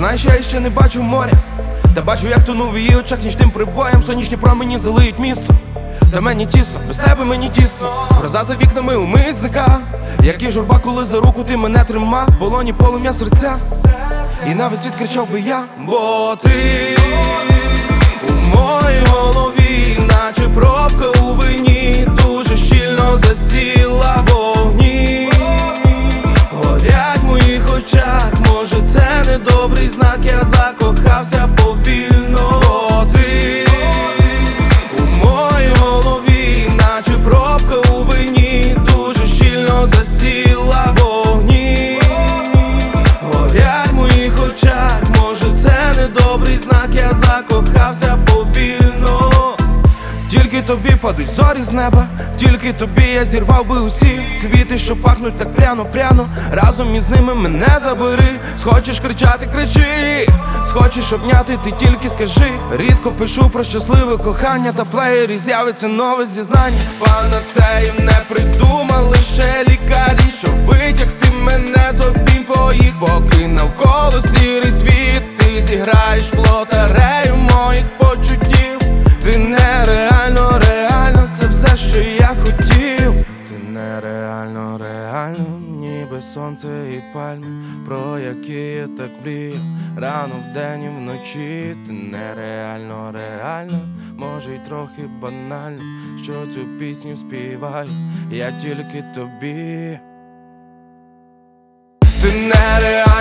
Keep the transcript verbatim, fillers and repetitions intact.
знаєш, я ще не бачу моря, та бачу, як тону в її очах нічним прибоєм. Сонячні промені залиють місто, та мені тісно, без тебе мені тісно. Гроза за вікнами умить зника, як і журба, коли за руку ти мене тримав. В полоні полум'я серця, і на весь світ кричав би я. Бо ти у моїй голові, наче пробка у вині, дуже щільно засіла в вогні. Горять в моїх очах, може це не добрий знак, я закохався повільно. Бо ти у моїй голові, наче пробка у вині, дуже щільно засіла в вогні. Горять в моїх очах, може це не добрий знак, я закохався повільно. Тільки тобі падуть зорі з неба, тільки тобі я зірвав би усі квіти, що пахнуть так пряно-пряно. Разом із ними мене забери. Схочеш кричати, кричи, схочеш обняти, ти тільки скажи. Рідко пишу про щасливе кохання, та в плеєрі з'явиться нове зізнання. Панацеїв не придумали ще лікарі, щоб витягти мене з обійм твоїх. Поки навколо сірий світ, ти зіграєш в лотерею моїх почуттів. Ти нереально, реально, це все, що я хотів. Ти нереально, реально, ніби сонце і пальми, про які я так мріяв рано вдень і вночі. Ти нереально, реально, може й трохи банально, що цю пісню співаю я тільки тобі. Ти нереально